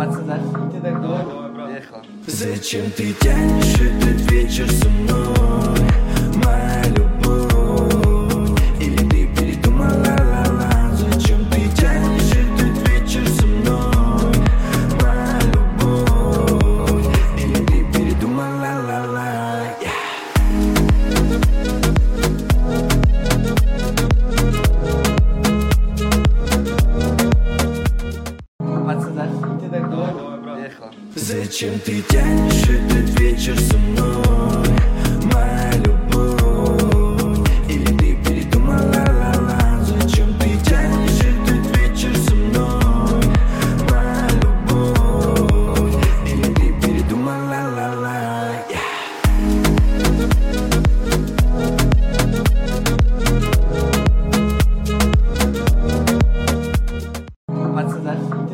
Отсюда. Давай, брат. Зачем ты тянешь этот вечер со мной, моя любовь? Или ты передумала, ла-ла? Зачем ты тянешь этот вечер со мной, моя любовь? Или ты передумала, ла-ла? Отсюда. Давай, брат. Зачем ты тянешь этот вечер со мной,